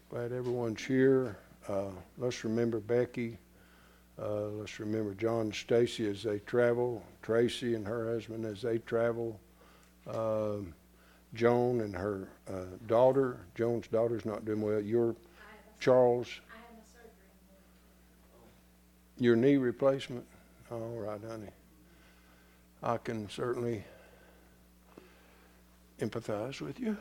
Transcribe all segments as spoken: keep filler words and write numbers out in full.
Glad everyone's here. Uh, let's remember Becky. Uh, let's remember John and Stacy as they travel. Tracy and her husband as they travel. Uh, Joan and her uh, daughter. Joan's daughter's not doing well. Your Charles. I had my surgery. Your knee replacement. All right, honey. I can certainly empathize with you.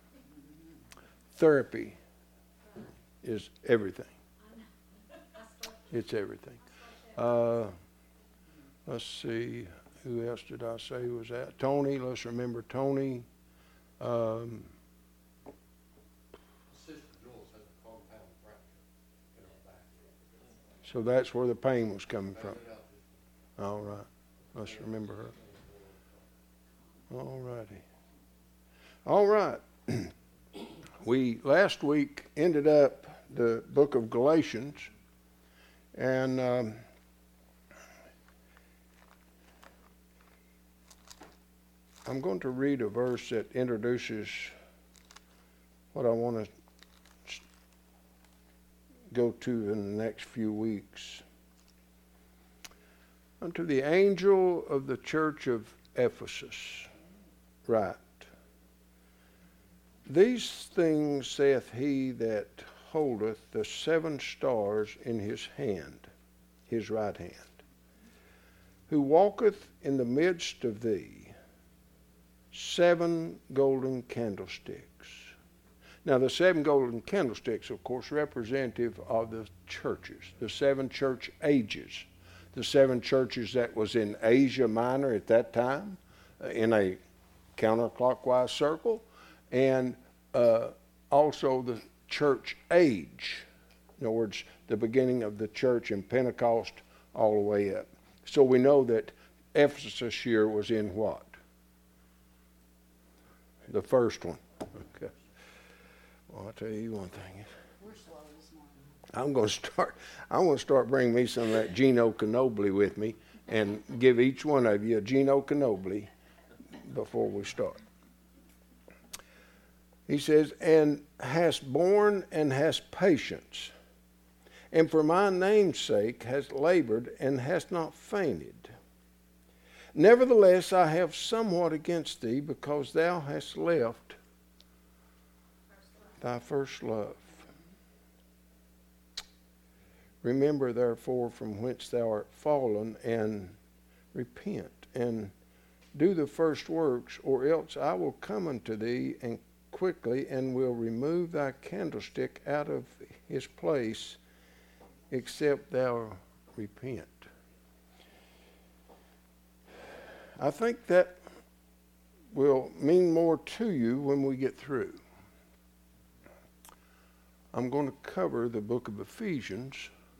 Therapy is everything. It's everything. Uh, let's see, who else did I say was that? Tony, let's remember Tony. Um, Sister Jules has a compound fracture in her back. so that's where the pain was coming from. All right, let's remember her. All righty. All right. We last week ended up the book of Galatians, and um, I'm going to read a verse that introduces what I want to go to in the next few weeks. Unto the angel of the church of Ephesus, write, these things saith he that holdeth the seven stars in his hand, his right hand, who walketh in the midst of thee, seven golden candlesticks. Now the seven golden candlesticks, of course, representative of the churches, the seven church ages, the seven churches that was in Asia Minor at that time, uh, in a counterclockwise circle, and uh, also the church age. In other words, the beginning of the church in Pentecost all the way up. So we know that Ephesus here was in what? The first one. Okay. Well, I'll tell you one thing. We're slow this morning. I'm going to start. I'm going to start bringing me some of that Gino Canobli with me, and give each one of you a Gino Canobli before we start. He says, and hast borne and hast patience, and for my name's sake hast labored and hast not fainted. Nevertheless, I have somewhat against thee, because thou hast left thy first love. Remember, therefore, from whence thou art fallen, and repent, and do the first works, or else I will come unto thee and quickly, and will remove thy candlestick out of his place, except thou repent. I think that will mean more to you when we get through. I'm going to cover the book of Ephesians,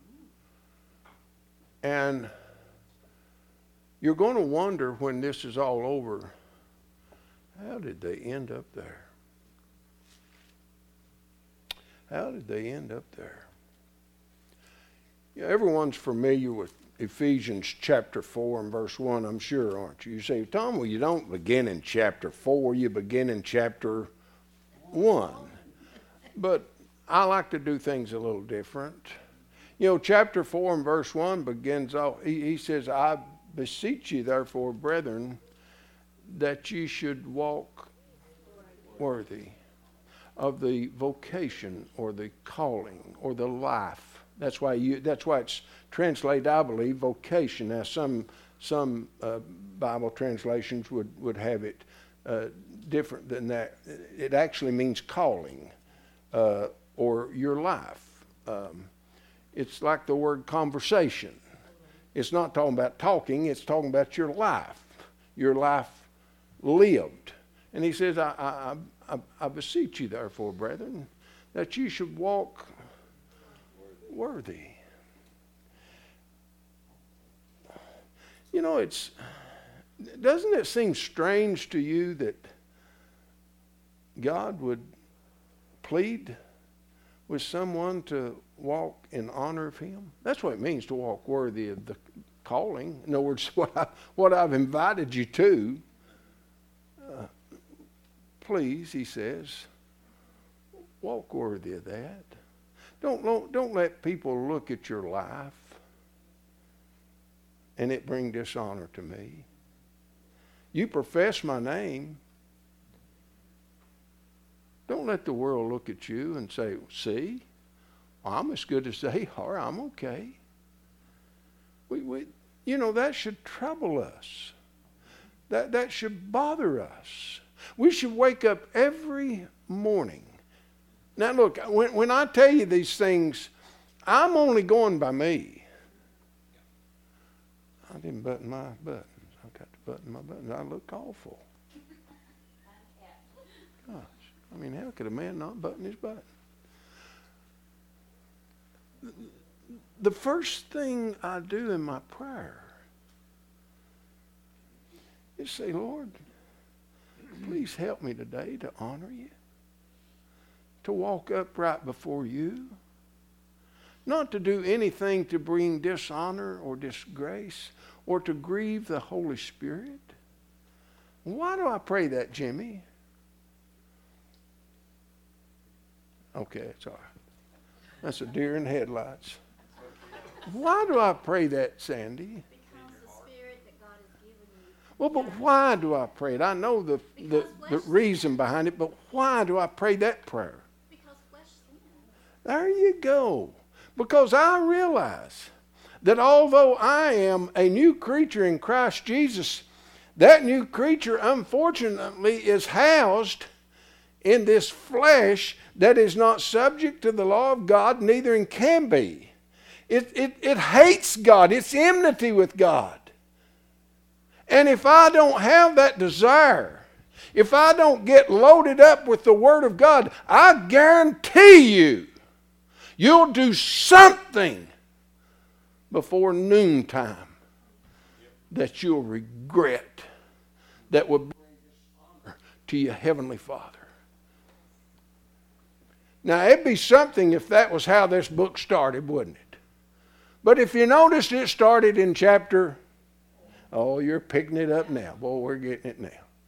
and you're going to wonder when this is all over, how did they end up there? How did they end up there? Yeah, everyone's familiar with Ephesians chapter four and verse one, I'm sure, aren't you? You say, Tom, well, you don't begin in chapter four, you begin in chapter one. But I like to do things a little different. You know, chapter four and verse one begins off, he, he says, I beseech you, therefore, brethren, that ye should walk worthy of the vocation or the calling or the life. That's why you. That's why it's translated, I believe, vocation. Now, some some uh, Bible translations would would have it uh, different than that. It actually means calling uh, or your life. Um, it's like the word conversation. It's not talking about talking. It's talking about your life, your life lived. And he says, I, I, I, I beseech you, therefore, brethren, that you should walk worthy. You know, it's, doesn't it seem strange to you that God would plead with someone to walk in honor of him? That's what it means to walk worthy of the calling. In other words, what, I, what I've invited you to, uh, please, he says, walk worthy of that. Don't, don't, don't let people look at your life and it bring dishonor to me. You profess my name. Don't let the world look at you and say, see, I'm as good as they are. I'm okay. We, we, you know, that should trouble us. That, that should bother us. We should wake up every morning. Now look, when, when I tell you these things, I'm only going by me. I didn't button my buttons. I got to button my buttons. I look awful. Gosh, I mean, how could a man not button his button? The first thing I do in my prayer is say, Lord, please help me today to honor you, to walk upright before you, not to do anything to bring dishonor or disgrace or to grieve the Holy Spirit. Why do I pray that, Jimmy? Okay, it's all right. That's a deer in headlights. Why do I pray that, Sandy? Because the spirit that God has given you. Well, but why do I pray it? I know the, the, the reason behind it, but why do I pray that prayer? Because flesh sins. There you go. Because I realize that although I am a new creature in Christ Jesus, that new creature unfortunately is housed in this flesh that is not subject to the law of God, neither and can be. It, it, it hates God. It's enmity with God. And if I don't have that desire, if I don't get loaded up with the Word of God, I guarantee you, you'll do something before noontime that you'll regret, that will bring dishonor to your Heavenly Father. Now, it'd be something if that was how this book started, wouldn't it? But if you noticed, it started in chapter, oh, you're picking it up now. Boy, we're getting it now.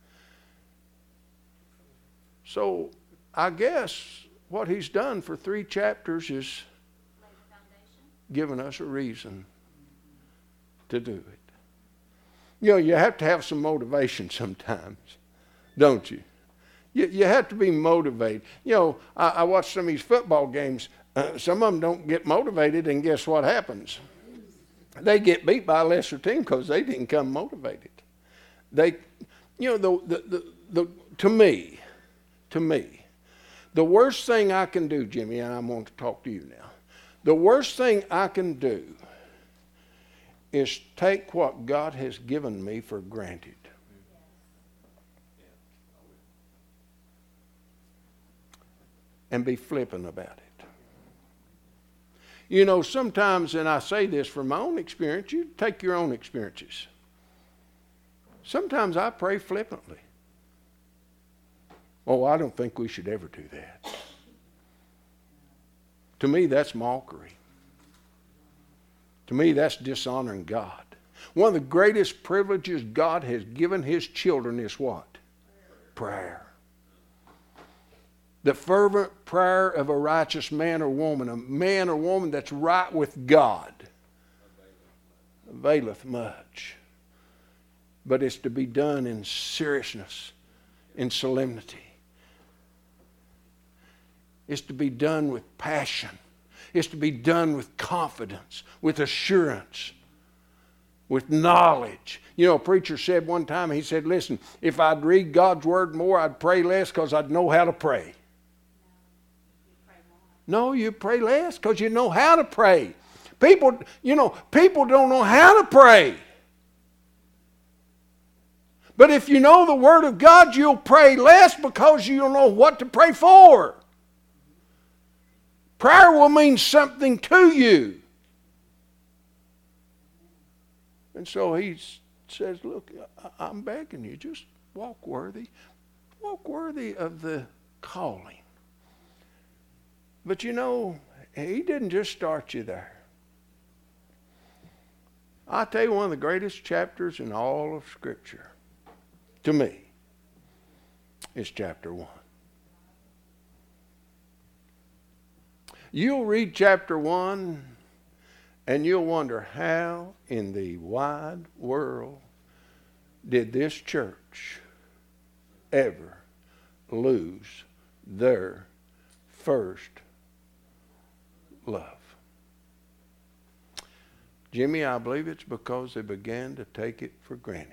So, I guess what he's done for three chapters is given us a reason to do it. You know, you have to have some motivation sometimes, don't you? You, you have to be motivated. You know, I, I watch some of these football games. Uh, some of them don't get motivated, and guess what happens? They get beat by a lesser team because they didn't come motivated. They, you know, the, the, the, the to me, to me, the worst thing I can do, Jimmy, and I'm going to talk to you now. The worst thing I can do is take what God has given me for granted. And be flippant about it. You know, sometimes, and I say this from my own experience, you take your own experiences. Sometimes I pray flippantly. Oh, I don't think we should ever do that. To me, that's mockery. To me, that's dishonoring God. One of the greatest privileges God has given His children is what? Prayer. The fervent prayer of a righteous man or woman, a man or woman that's right with God, availeth much. But it's to be done in seriousness, in solemnity. It's to be done with passion. It's to be done with confidence, with assurance, with knowledge. You know, a preacher said one time, he said, listen, if I'd read God's Word more, I'd pray less because I'd know how to pray. No, you pray less because you know how to pray. People, you know, people don't know how to pray. But if you know the Word of God, you'll pray less because you'll know what to pray for. Prayer will mean something to you. And so he says, look, I'm begging you, just walk worthy. Walk worthy of the calling. But you know, he didn't just start you there. I'll tell you one of the greatest chapters in all of Scripture, to me, is chapter one. You'll read chapter one, and you'll wonder how in the wide world did this church ever lose their first love. Jimmy, I believe it's because they began to take it for granted.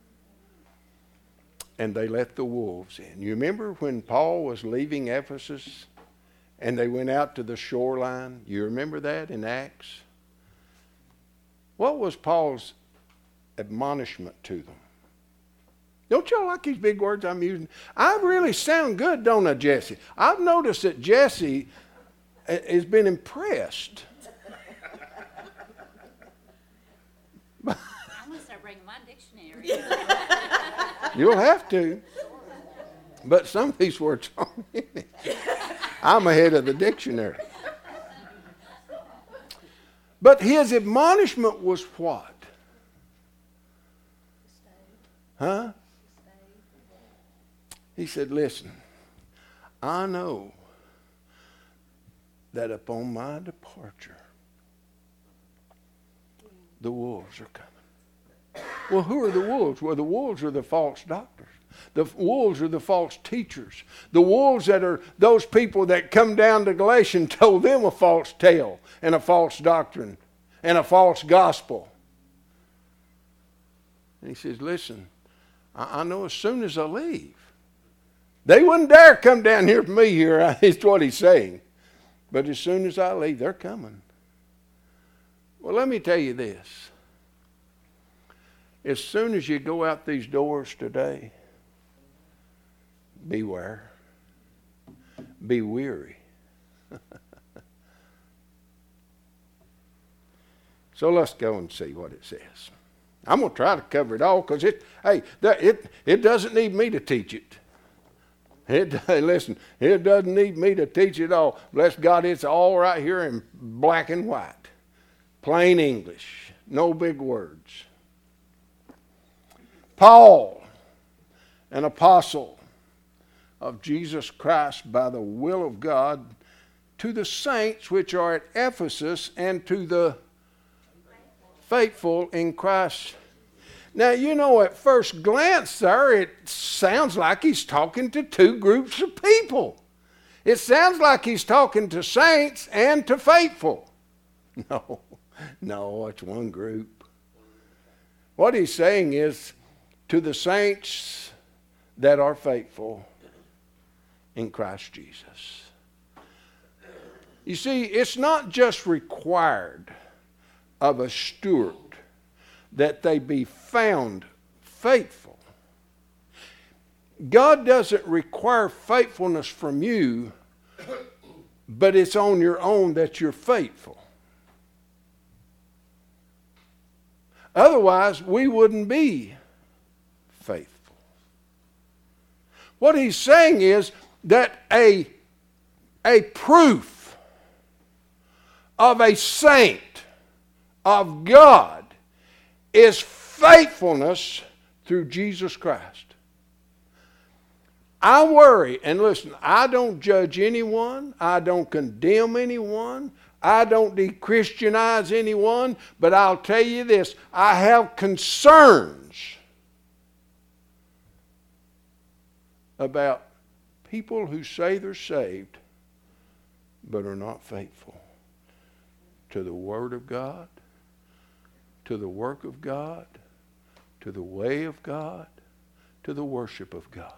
And they let the wolves in. You remember when Paul was leaving Ephesus and they went out to the shoreline? You remember that in Acts? What was Paul's admonishment to them? Don't y'all like these big words I'm using? I really sound good, don't I, Jesse? I've noticed that Jesse has been impressed. I'm going to start bringing my dictionary. You'll have to. But some of these words aren't in it. I'm ahead of the dictionary. But his admonishment was what? Huh? He said, listen, I know that upon my departure, the wolves are coming. Well, who are the wolves? Well, the wolves are the false doctors. The wolves are the false teachers. The wolves that are those people that come down to Galatia and told them a false tale and a false doctrine and a false gospel. And he says, listen, I, I know as soon as I leave, they wouldn't dare come down here for me here, is what he's saying. But as soon as I leave, they're coming. Well, let me tell you this. As soon as you go out these doors today, beware. Be weary. So let's go and see what it says. I'm going to try to cover it all because it, hey, it, it doesn't need me to teach it. It, hey, listen, it doesn't need me to teach it all. Bless God, it's all right here in black and white. Plain English. No big words. Paul, an apostle of Jesus Christ by the will of God, to the saints which are at Ephesus and to the faithful in Christ. Now, you know, at first glance there, it sounds like he's talking to two groups of people. It sounds like he's talking to saints and to faithful. No, no, it's one group. What he's saying is to the saints that are faithful in Christ Jesus. You see, it's not just required of a steward that they be found faithful. God doesn't require faithfulness from you, but it's on your own that you're faithful. Otherwise, we wouldn't be faithful. What he's saying is that a, a proof of a saint of God is faithfulness through Jesus Christ. I worry, and listen, I don't judge anyone. I don't condemn anyone. I don't de-Christianize anyone. But I'll tell you this, I have concerns about people who say they're saved but are not faithful to the Word of God, to the work of God, to the way of God, to the worship of God.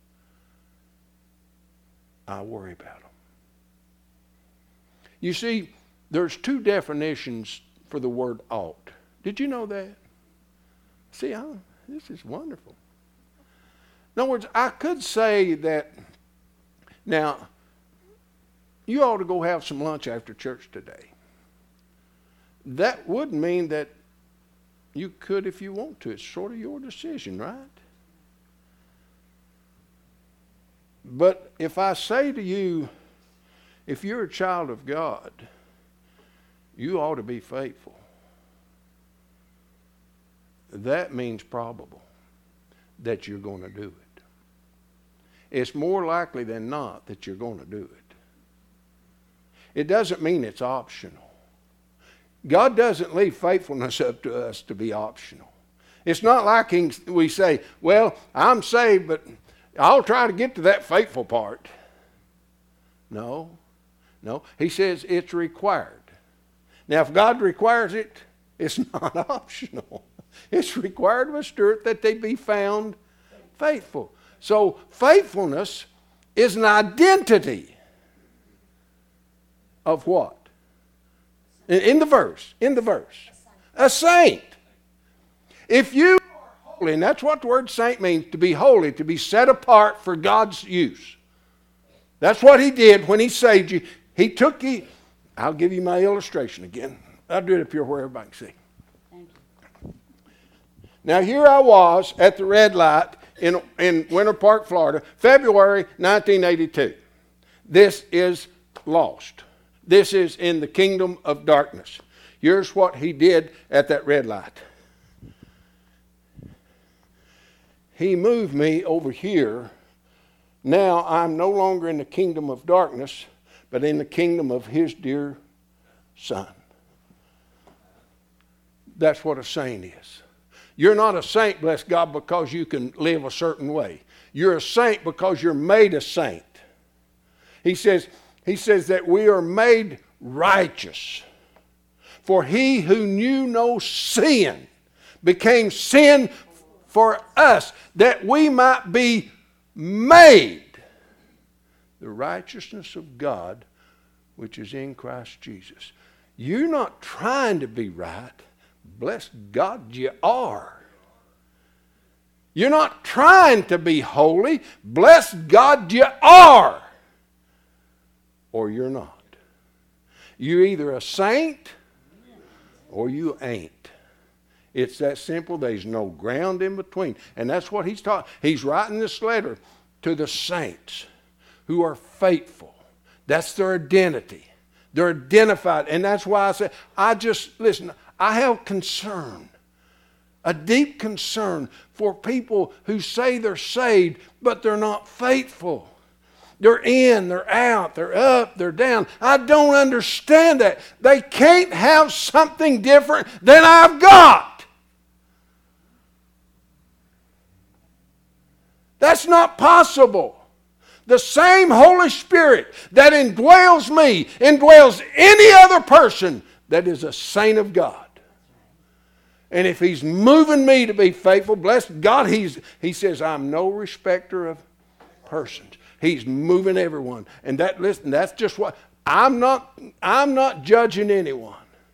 I worry about them. You see, there's two definitions for the word ought. Did you know that? See, I, this is wonderful. In other words, I could say that, now, you ought to go have some lunch after church today. That would mean that you could if you want to. It's sort of your decision, right? But if I say to you, if you're a child of God, you ought to be faithful. That means probable that you're going to do it. It's more likely than not that you're going to do it. it doesn't mean it's optional. God doesn't leave faithfulness up to us to be optional. It's not like we say, well, I'm saved, but I'll try to get to that faithful part. No, no. He says it's required. Now, if God requires it, it's not optional. It's required of a steward that they be found faithful. So faithfulness is an identity of what? In, in the verse, in the verse. A saint. If you are holy, and that's what the word saint means, to be holy, to be set apart for God's use. That's what he did when he saved you. He took you. I'll give you my illustration again. I'll do it up here where everybody can see. Thank you. Now here I was at the red light in, in Winter Park, Florida, February nineteen eighty-two. This is lost. This is in the kingdom of darkness. Here's what he did at that red light. He moved me over here. Now I'm no longer in the kingdom of darkness, but in the kingdom of his dear Son. That's what a saint is. You're not a saint, bless God, because you can live a certain way. You're a saint because you're made a saint. He says, he says that we are made righteous. For he who knew no sin became sin for us, that we might be made the righteousness of God, which is in Christ Jesus. You're not trying to be right. Bless God, you are. You're not trying to be holy. Bless God, you are. Or you're not. You're either a saint or you ain't. It's that simple. There's no ground in between. And that's what he's taught. He's writing this letter to the saints who are faithful. That's their identity. They're identified. And that's why I say, I just, listen, I have concern, a deep concern for people who say they're saved, but they're not faithful. They're in, they're out, they're up, they're down. I don't understand that. They can't have something different than I've got. That's not possible. The same Holy Spirit that indwells me indwells any other person that is a saint of God. And if he's moving me to be faithful, bless God, he's, he says, I'm no respecter of persons. He's moving everyone. And that, listen, that's just what, I'm not, I'm not judging anyone.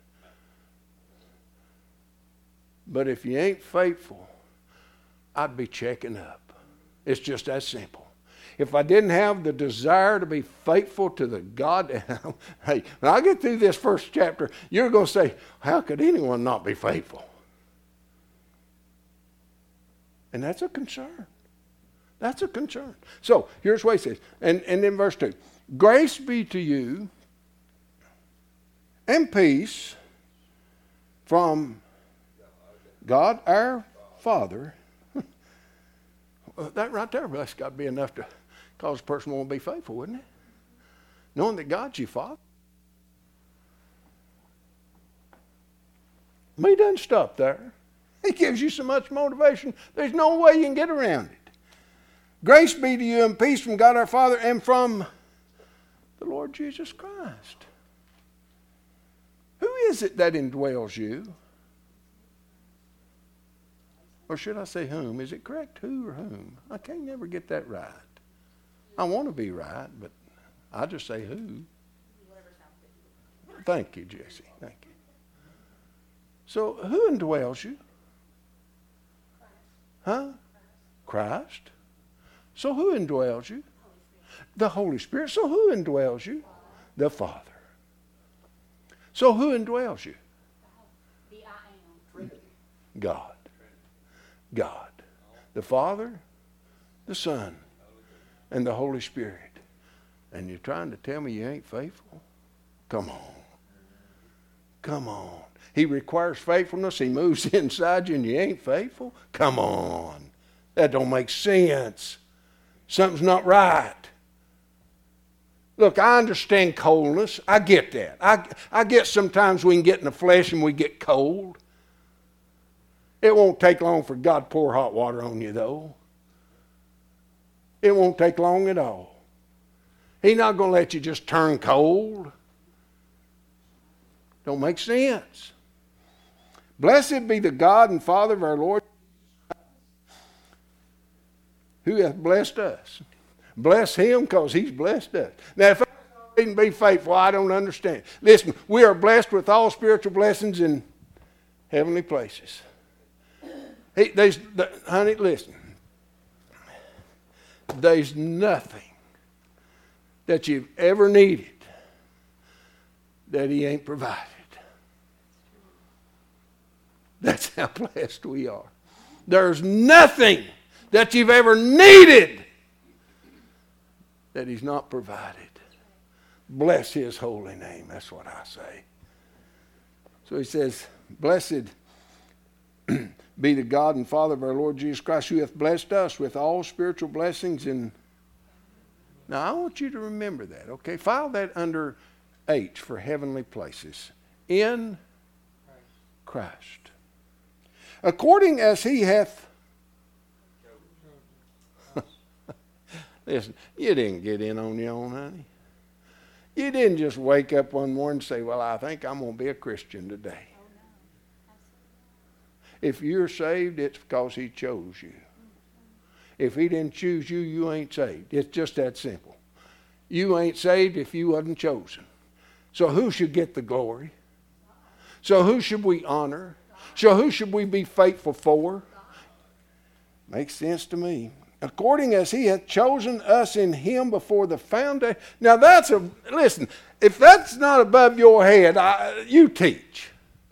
But if you ain't faithful, I'd be checking up. It's just that simple. If I didn't have the desire to be faithful to the God, hey, when I get through this first chapter, you're going to say, how could anyone not be faithful? And that's a concern. That's a concern. So here's what he says. And, and then verse two. Grace be to you and peace from God our Father. That right there, that's got to be enough to cause a person to want to be faithful, wouldn't it? Knowing that God's your Father. But he doesn't stop there. He gives you so much motivation, there's no way you can get around it. Grace be to you and peace from God our Father and from the Lord Jesus Christ. Who is it that indwells you? Or should I say whom? Is it correct? Who or whom? I can't never get that right. I want to be right, but I just say who. Thank you, Jesse. Thank you. So who indwells you? Huh? Christ. So who indwells you? The Holy Spirit. So who indwells you? The Father. So who indwells you? The I am. God. God. The Father, the Son, and the Holy Spirit. And you're trying to tell me you ain't faithful? Come on. Come on. He requires faithfulness. He moves inside you and you ain't faithful? Come on. That don't make sense. Something's not right. Look, I understand coldness. I get that. I, I get sometimes we can get in the flesh and we get cold. It won't take long for God to pour hot water on you, though. It won't take long at all. He's not going to let you just turn cold. Don't make sense. Blessed be the God and Father of our Lord, who hath blessed us. Bless him because he's blessed us. Now, if I didn't be faithful, I don't understand. Listen, we are blessed with all spiritual blessings in heavenly places. He, there's, the, honey, listen. There's nothing that you've ever needed that he ain't provided. That's how blessed we are. There's nothing that you've ever needed that he's not provided. Bless his holy name. That's what I say. So he says, blessed be the God and Father of our Lord Jesus Christ, who hath blessed us with all spiritual blessings in... Now, I want you to remember that, okay? File that under H for heavenly places. In Christ. According as he hath... Listen, you didn't get in on your own, honey. You didn't just wake up one morning and say, well, I think I'm going to be a Christian today. If you're saved, it's because he chose you. If he didn't choose you, you ain't saved. It's just that simple. You ain't saved if you wasn't chosen. So who should get the glory? So who should we honor? So who should we be faithful for? Makes sense to me. According as he hath chosen us in him before the foundation. Now that's a, listen, if that's not above your head, I, you teach.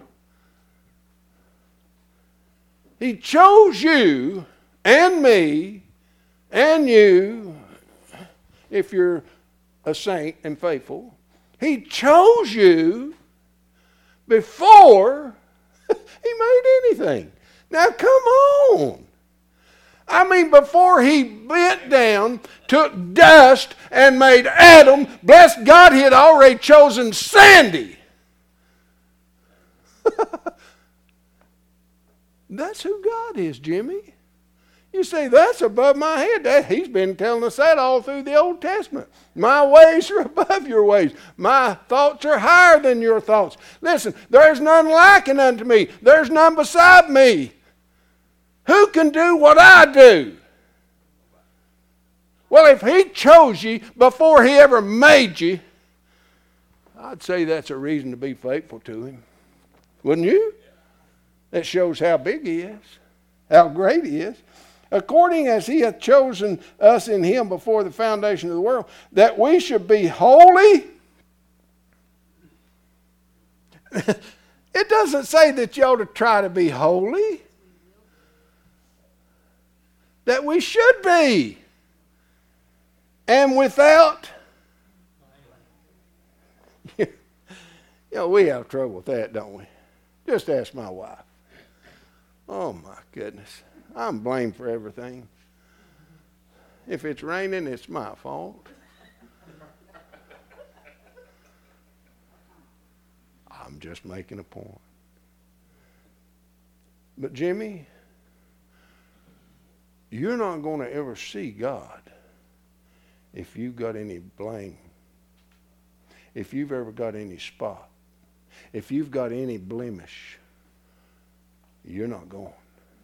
He chose you and me and you, if you're a saint and faithful. He chose you before he made anything. Now come on. I mean, before he bent down, took dust, and made Adam, bless God, he had already chosen Sandy. That's who God is, Jimmy. You say, that's above my head. That, he's been telling us that all through the Old Testament. My ways are above your ways. My thoughts are higher than your thoughts. Listen, there's none likened unto me. There's none beside me. Who can do what I do? Well, if he chose you before he ever made you, I'd say that's a reason to be faithful to him. Wouldn't you? That shows how big he is, how great he is. According as he hath chosen us in him before the foundation of the world, that we should be holy. It doesn't say that you ought to try to be holy. That we should be. And without... You know, we have trouble with that, don't we? Just ask my wife. Oh, my goodness. I'm blamed for everything. If it's raining, it's my fault. I'm just making a point. But, Jimmy, you're not going to ever see God if you've got any blame, if you've ever got any spot, if you've got any blemish. You're not going.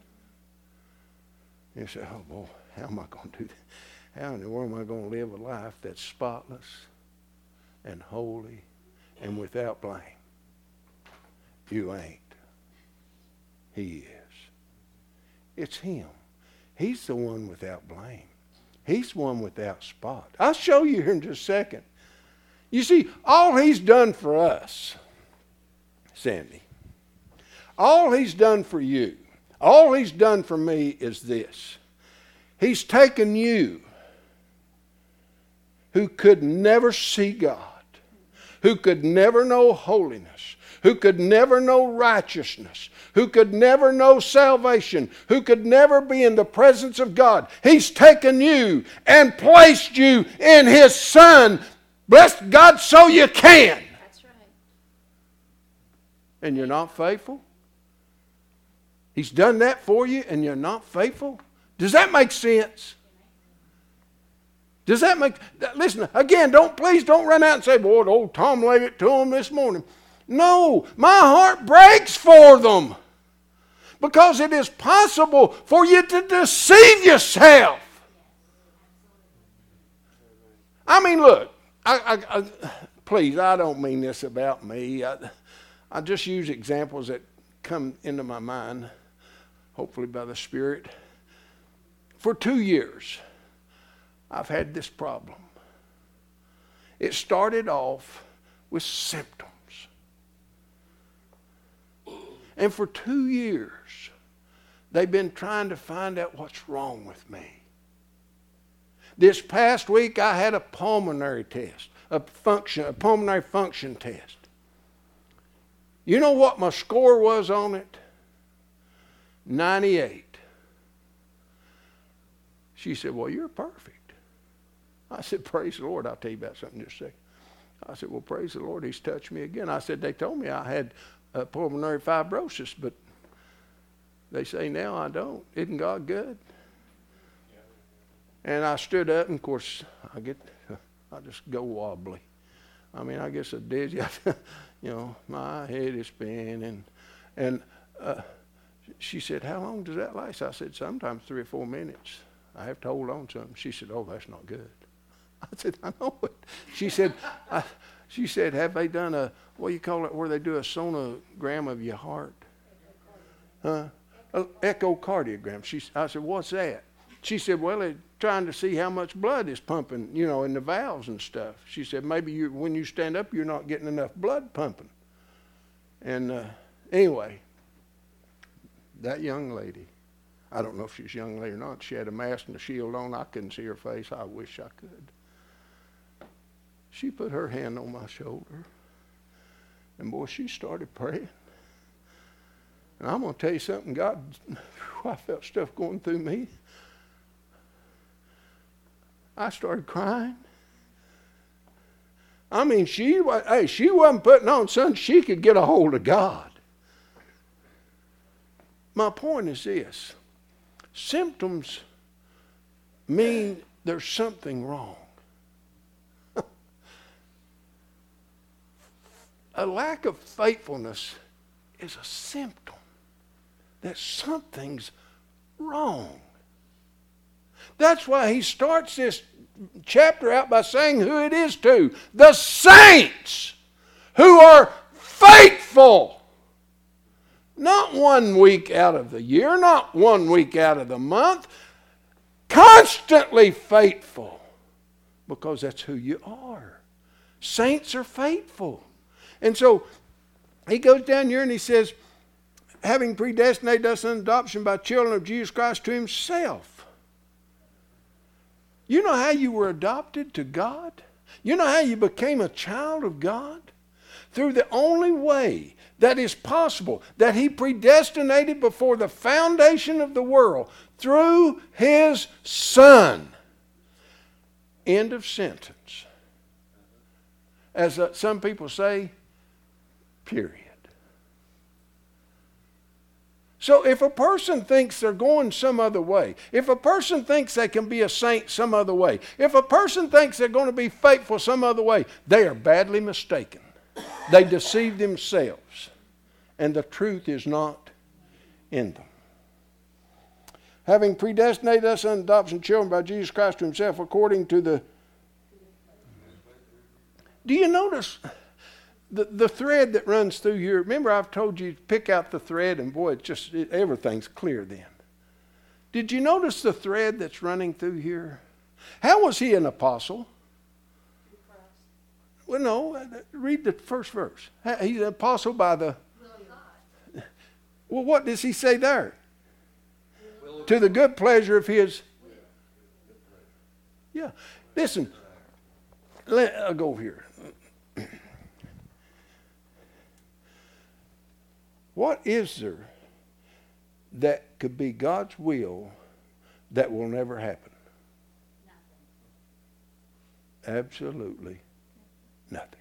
You say, oh, boy, how am I going to do that? How in the world am I going to live a life that's spotless and holy and without blame? You ain't. He is. It's him. He's the one without blame. He's the one without spot. I'll show you here in just a second. You see, all he's done for us, Sandy, all he's done for you, all he's done for me is this. He's taken you, who could never see God, who could never know holiness, who could never know righteousness, who could never know salvation, who could never be in the presence of God. He's taken you and placed you in his Son Bless God so you can. That's right. And you're not faithful? He's done that for you and you're not faithful? Does that make sense? Does that make... Listen, again, don't please don't run out and say, boy, old Tom laid it to him this morning. No, my heart breaks for them. Because it is possible for you to deceive yourself. I mean, look, I, I, I, please, I don't mean this about me. I, I just use examples that come into my mind, hopefully by the Spirit. For two years, I've had this problem. It started off with symptoms. And for two years, they've been trying to find out what's wrong with me. This past week, I had a pulmonary test, a function, a pulmonary function test. You know what my score was on it? ninety-eight. She said, well, you're perfect. I said, praise the Lord. I'll tell you about something in just a second. I said, well, praise the Lord. He's touched me again. I said, they told me I had uh, pulmonary fibrosis, but they say now I don't. Isn't God good? And I stood up, and of course, I get, I just go wobbly. I mean, I guess a dizzy, you know, my head is spinning. And uh, she said, how long does that last? I said, sometimes three or four minutes. I have to hold on to them. She said, oh, that's not good. I said, I know it. She said, I, she said, have they done a, what do you call it, where they do a sonogram of your heart? Huh? An echocardiogram. She, I said, what's that? She said, well, they're trying to see how much blood is pumping, you know, in the valves and stuff. She said, maybe you, when you stand up, you're not getting enough blood pumping. And uh, anyway, that young lady, I don't know if she's a young lady or not. She had a mask and a shield on. I couldn't see her face. I wish I could. She put her hand on my shoulder. And boy, she started praying. And I'm going to tell you something. God, I felt stuff going through me. I started crying. I mean, she, hey, she wasn't putting on something she could get a hold of God. My point is this. Symptoms mean there's something wrong. A lack of faithfulness is a symptom that something's wrong. That's why he starts this chapter out by saying who it is to. The saints who are faithful. Not one week out of the year, not one week out of the month. Constantly faithful. Because that's who you are. Saints are faithful. And so he goes down here and he says, having predestinated us unto adoption by children of Jesus Christ to himself. You know how you were adopted to God? You know how you became a child of God? Through the only way that is possible, that he predestinated before the foundation of the world, through his Son. End of sentence. As uh, some people say, period. So if a person thinks they're going some other way, if a person thinks they can be a saint some other way, if a person thinks they're going to be faithful some other way, they are badly mistaken. They deceive themselves, and the truth is not in them. Having predestinated us unto adoption children by Jesus Christ to himself according to the... Do you notice the, the thread that runs through here? Remember I've told you to pick out the thread, and boy, it just it, everything's clear then. Did you notice the thread that's running through here? How was he an apostle? Well, no, read the first verse. He's an apostle by the... Well, what does he say there? To the good pleasure of his... Yeah. Listen, let, I'll go here. What is there that could be God's will that will never happen? Nothing. Absolutely Nothing.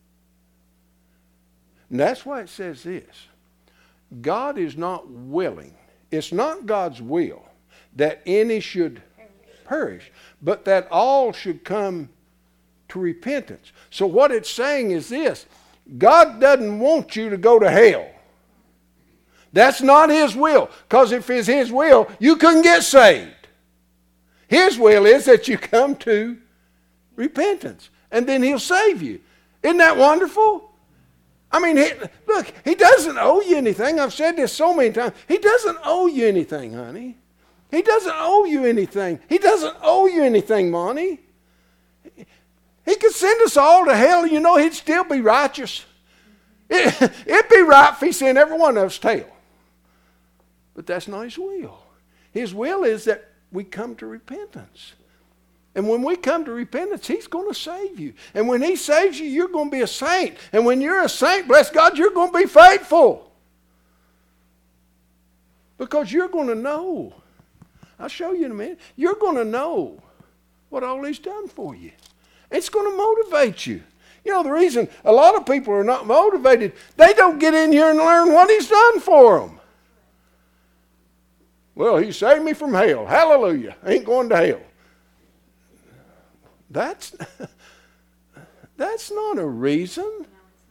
And that's why it says this. God is not willing. It's not God's will that any should perish, but that all should come to repentance. So what it's saying is this. God doesn't want you to go to hell. That's not His will. Because if it's His will, you couldn't get saved. His will is that you come to repentance. And then He'll save you. Isn't that wonderful? I mean, he, look, He doesn't owe you anything. I've said this so many times. He doesn't owe you anything, honey. He doesn't owe you anything. He doesn't owe you anything, Monty. He could send us all to hell, and you know He'd still be righteous. It, it'd be right if He sent every one of us to hell. But that's not His will. His will is that we come to repentance. And when we come to repentance, He's going to save you. And when He saves you, you're going to be a saint. And when you're a saint, bless God, you're going to be faithful. Because you're going to know. I'll show you in a minute. You're going to know what all He's done for you. It's going to motivate you. You know, the reason a lot of people are not motivated, they don't get in here and learn what He's done for them. Well, He saved me from hell. Hallelujah. I ain't going to hell. That's, that's not a reason.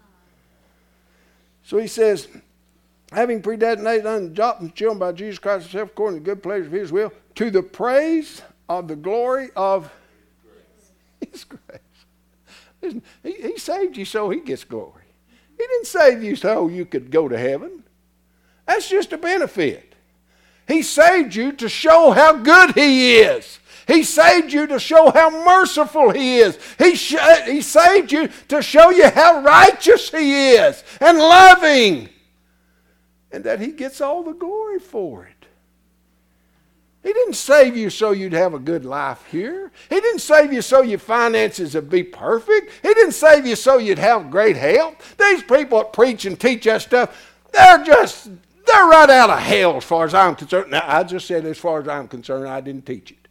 So He says, having predestinated unto adoption of children by Jesus Christ Himself, according to the good pleasure of His will, to the praise of the glory of His grace. Listen, he, he saved you so He gets glory. He didn't save you so you could go to heaven. That's just a benefit. He saved you to show how good He is. He saved you to show how merciful He is. He, sh- he saved you to show you how righteous He is and loving. And that He gets all the glory for it. He didn't save you so you'd have a good life here. He didn't save you so your finances would be perfect. He didn't save you so you'd have great health. These people that preach and teach that stuff, they're just, they're right out of hell as far as I'm concerned. Now, I just said as far as I'm concerned, I didn't teach it.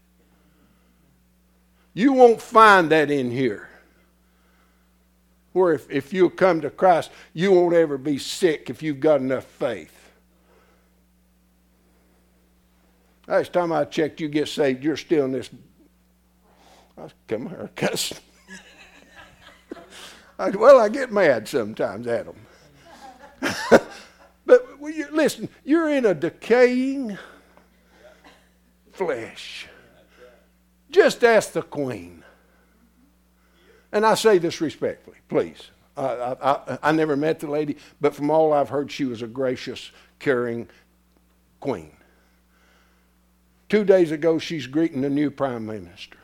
You won't find that in here. Where if, if you'll come to Christ, you won't ever be sick if you've got enough faith. Last time I checked, you get saved, you're still in this. I come here, cuss. I, well, I get mad sometimes at them. But well, you, listen, you're in a decaying flesh. Just ask the Queen. And I say this respectfully, please. I, I, I, I never met the lady, but from all I've heard, she was a gracious, caring queen. Two days ago, she's greeting the new prime minister.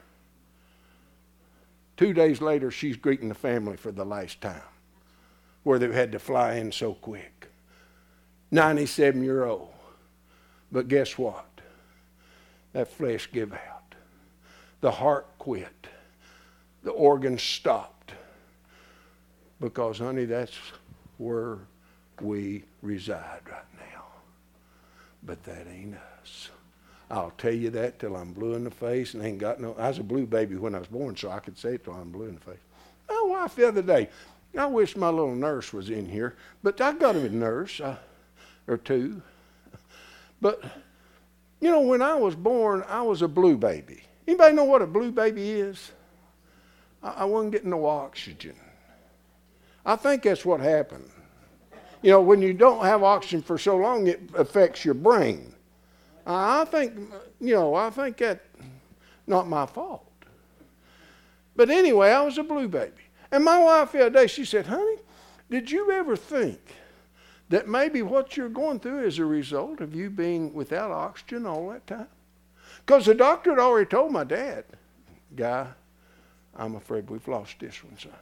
Two days later, she's greeting the family for the last time, where they've had to fly in so quick. ninety-seven year old. But guess what? That flesh gave out. The heart quit. The organs stopped. Because, honey, that's where we reside right now. But that ain't us. I'll tell you that till I'm blue in the face and ain't got no... I was a blue baby when I was born, so I could say it till I'm blue in the face. My wife the other day, I wish my little nurse was in here, but I got a nurse uh, or two. But, you know, when I was born, I was a blue baby. Anybody know what a blue baby is? I, I wasn't getting no oxygen. I think that's what happened. You know, when you don't have oxygen for so long, it affects your brain. I think, you know, I think that's not my fault. But anyway, I was a blue baby. And my wife the other day, she said, honey, did you ever think that maybe what you're going through is a result of you being without oxygen all that time? Because the doctor had already told my dad, Guy, I'm afraid we've lost this one, son.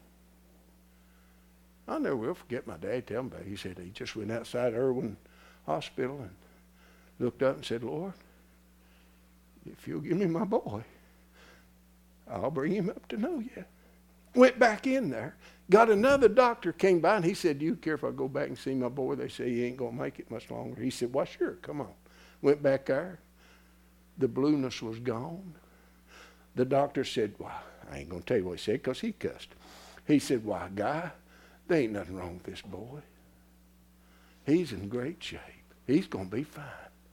I never will forget my dad telling me about it. He said he just went outside Irwin Hospital and looked up and said, Lord, if you'll give me my boy, I'll bring him up to know you. Went back in there, got another doctor, came by, and he said, do you care if I go back and see my boy? They say he ain't going to make it much longer. He said, well, sure, come on. Went back there. The blueness was gone. The doctor said, well, I ain't going to tell you what he said because he cussed. He said, why, Guy, there ain't nothing wrong with this boy. He's in great shape. He's going to be fine.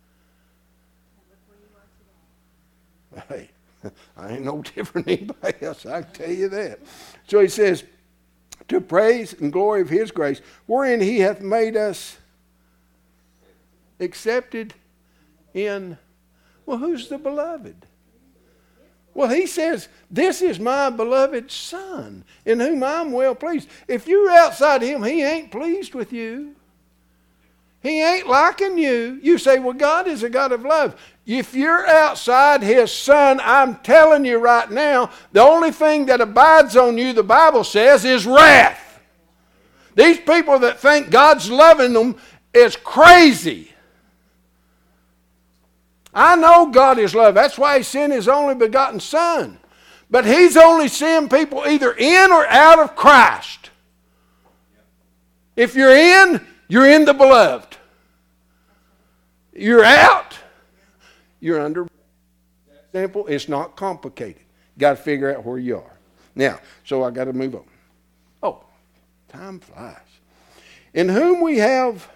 Hey, I ain't no different than anybody else, I can tell you that. So he says, to praise and glory of his grace, wherein he hath made us accepted in, well, who's the beloved? Well, he says, this is my beloved Son, in whom I'm well pleased. If you're outside him, he ain't pleased with you. He ain't liking you. You say, well, God is a God of love. If you're outside his Son, I'm telling you right now, the only thing that abides on you, the Bible says, is wrath. These people that think God's loving them is crazy. I know God is love. That's why he sent his only begotten Son. But he's only seeing people either in or out of Christ. If you're in, you're in the beloved. You're out, you're under. Simple. It's not complicated. Got to figure out where you are. Now, so I got to move on. Oh, time flies. In whom we have,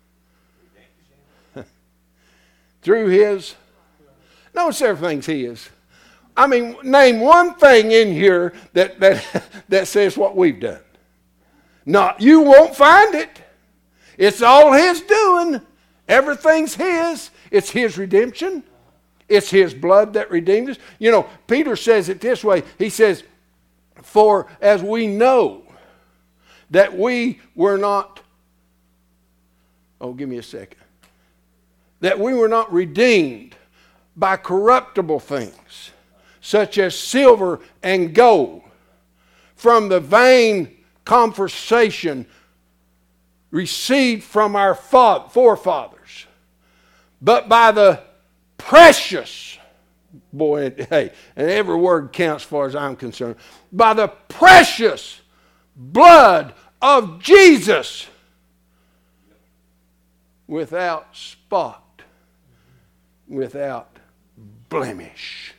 through his, no, several things he is. I mean, name one thing in here that, that, that says what we've done. Not, you won't find it. It's all his doing. Everything's his. It's his redemption. It's his blood that redeemed us. You know, Peter says it this way. He says, for as we know that we were not, oh, give me a second, that we were not redeemed by corruptible things, such as silver and gold, from the vain conversation received from our forefathers, but by the precious, boy, hey, and every word counts as far as I'm concerned, by the precious blood of Jesus, without spot, without blemish.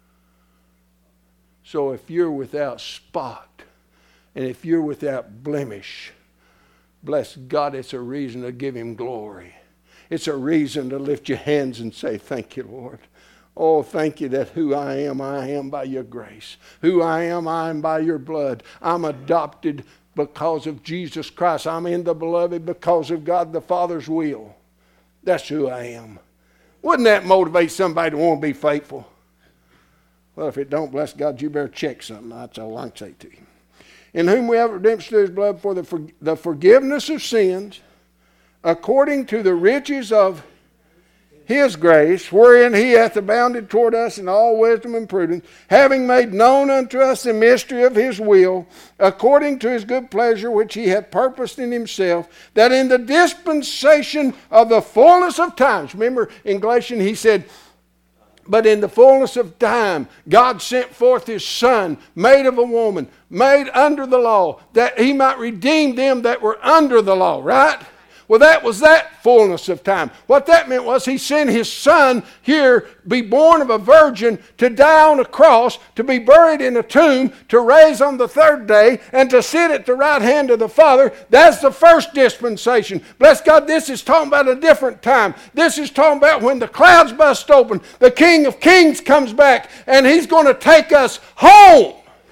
So if you're without spot, and if you're without blemish, bless God, it's a reason to give him glory. It's a reason to lift your hands and say, thank you, Lord. Oh, thank you that who I am, I am by your grace. Who I am, I am by your blood. I'm adopted because of Jesus Christ. I'm in the beloved because of God the Father's will. That's who I am. Wouldn't that motivate somebody to want to be faithful? Well, if it don't, bless God, you better check something. That's all I can say to you. In whom we have redemption through his blood for the, for, the forgiveness of sins, according to the riches of his grace, wherein he hath abounded toward us in all wisdom and prudence, having made known unto us the mystery of his will, according to his good pleasure which he hath purposed in himself, that in the dispensation of the fullness of times, remember in Galatians he said, but in the fullness of time, God sent forth his Son, made of a woman, made under the law, that he might redeem them that were under the law, right? Well, that was that fullness of time. What that meant was he sent his Son here, be born of a virgin, to die on a cross, to be buried in a tomb, to rise on the third day, and to sit at the right hand of the Father. That's the first dispensation. Bless God, this is talking about a different time. This is talking about when the clouds bust open, the King of Kings comes back, and he's going to take us home.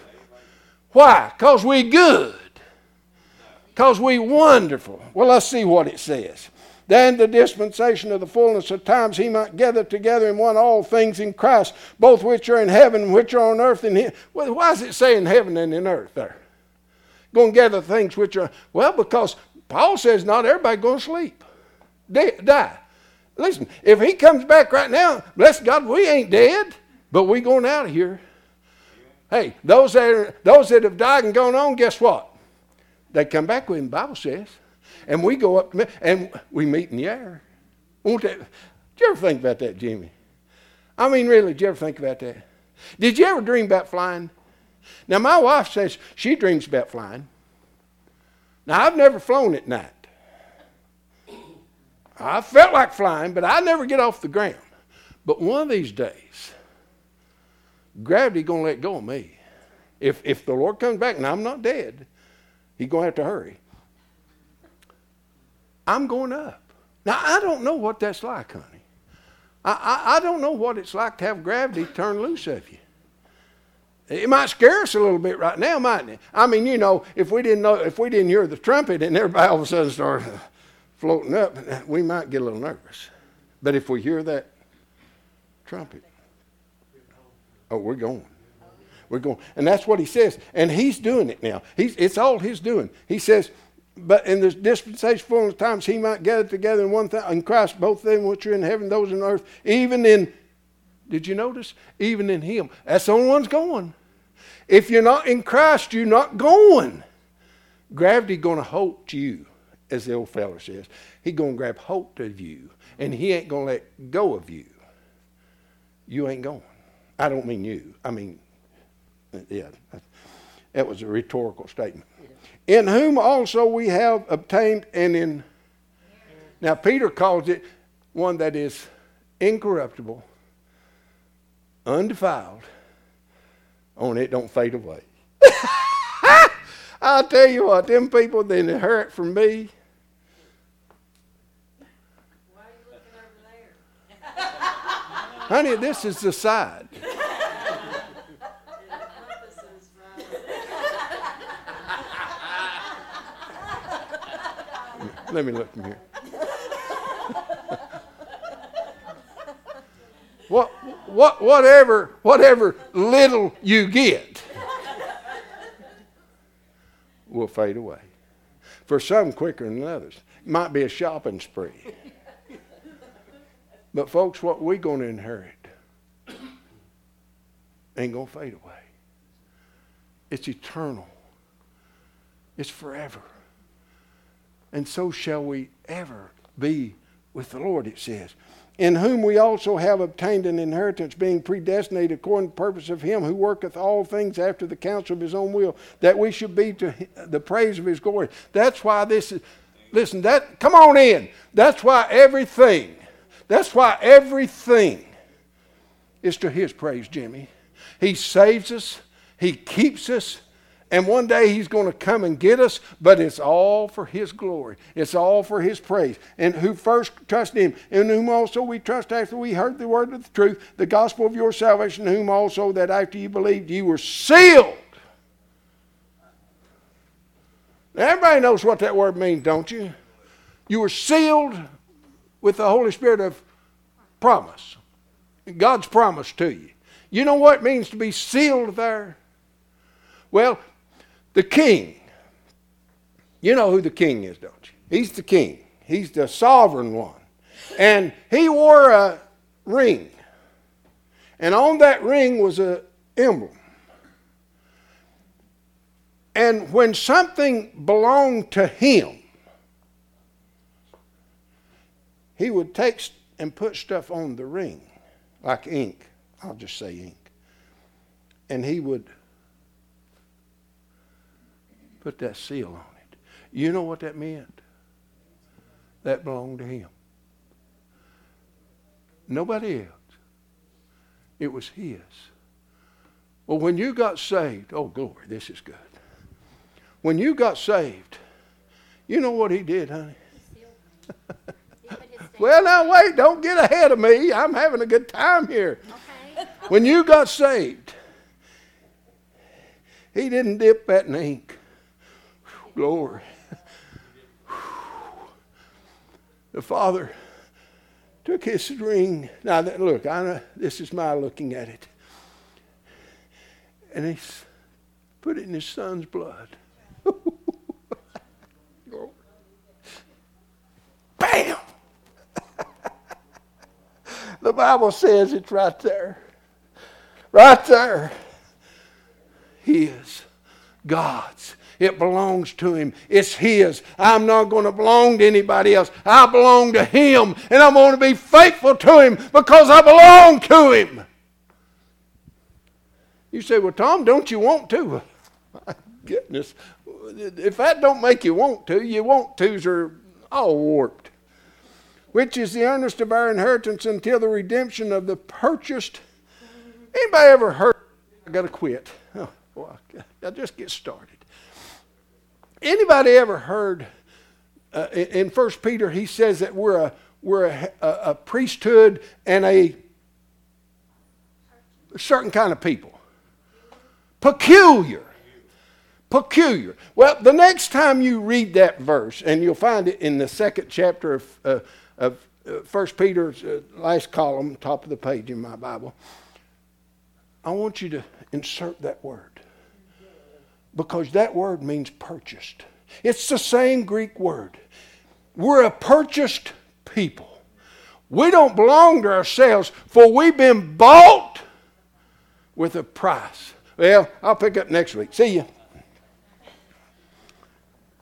Why? Because we good. Because we wonderful. Well, let's see what it says. Then the dispensation of the fullness of times he might gather together in one all things in Christ, both which are in heaven and which are on earth. In him. Well, why does it say in heaven and in earth there? Going to gather things which are, well, because Paul says not everybody going to sleep. Die. Listen, if he comes back right now, bless God, we ain't dead, but we going out of here. Hey, those that, are, those that have died and gone on, guess what? They come back with him, the Bible says. And we go up and we meet in the air. Won't that, did you ever think about that, Jimmy? I mean, really, did you ever think about that? Did you ever dream about flying? Now, my wife says she dreams about flying. Now, I've never flown at night. I felt like flying, but I never get off the ground. But one of these days, gravity going to let go of me. If, if the Lord comes back and I'm not dead, he's going to have to hurry. I'm going up. Now, I don't know what that's like, honey. I, I, I don't know what it's like to have gravity turn loose of you. It might scare us a little bit right now, mightn't it? I mean, you know, if we didn't know, if we didn't hear the trumpet and everybody all of a sudden started floating up, we might get a little nervous. But if we hear that trumpet, oh, we're going. We're going. And that's what he says. And he's doing it now. He's, it's all his doing. He says, but in the dispensation fullness of times, he might gather together in one thing, in Christ, both them which are in heaven, those in earth, even in, did you notice? Even in him. That's the only one's going. If you're not in Christ, you're not going. Gravity going to hold you, as the old fella says. He's going to grab hold of you, and he ain't going to let go of you. You ain't going. I don't mean you. I mean, yeah, that was a rhetorical statement. In whom also we have obtained and in. Now, Peter calls it one that is incorruptible, undefiled, on it don't fade away. I'll tell you what, them people that inherit from me. Why are you looking over there? Honey, this is the side. Let me look from here. What, what, whatever, whatever little you get will fade away. For some quicker than others. It might be a shopping spree. But folks, what we're going to inherit ain't going to fade away. It's eternal. It's forever. And so shall we ever be with the Lord, it says. In whom we also have obtained an inheritance, being predestinated according to the purpose of him who worketh all things after the counsel of his own will, that we should be to the praise of his glory. That's why this is, listen, that, come on in. That's why everything, that's why everything is to his praise, Jimmy. He saves us. He keeps us. And one day he's going to come and get us, but it's all for his glory. It's all for his praise. And who first trusted him, in whom also we trust after we heard the word of the truth, the gospel of your salvation, whom also that after you believed, you were sealed. Now everybody knows what that word means, don't you? You were sealed with the Holy Spirit of promise. God's promise to you. You know what it means to be sealed there? Well, the king, you know who the king is, don't you? He's the king. He's the sovereign one. And he wore a ring. And on that ring was an emblem. And when something belonged to him, he would take and put stuff on the ring, like ink. I'll just say ink. And he would put that seal on it. You know what that meant? That belonged to him. Nobody else. It was his. Well, when you got saved, oh, glory, this is good. When you got saved, you know what he did, honey? Well, now, wait, don't get ahead of me. I'm having a good time here. Okay. When you got saved, he didn't dip that in ink. Glory. The Father took his ring. Now, look, I know, this is my looking at it. And he put it in his son's blood. Bam! The Bible says it's right there. Right there. His. God's. It belongs to him. It's his. I'm not going to belong to anybody else. I belong to him. And I'm going to be faithful to him because I belong to him. You say, well, Tom, don't you want to? My goodness. If that don't make you want to, you want to's are all warped. Which is the earnest of our inheritance until the redemption of the purchased. Anybody ever heard, I got to quit. Oh, Well, I'll just get started. Anybody ever heard uh, in, in First Peter, he says that we're a we're a, a, a priesthood and a certain kind of people. Peculiar. Peculiar. Well, the next time you read that verse, and you'll find it in the second chapter of, uh, of uh, First Peter's uh, last column, top of the page in my Bible, I want you to insert that word. Because that word means purchased. It's the same Greek word. We're a purchased people. We don't belong to ourselves, for we've been bought with a price. Well, I'll pick up next week. See you.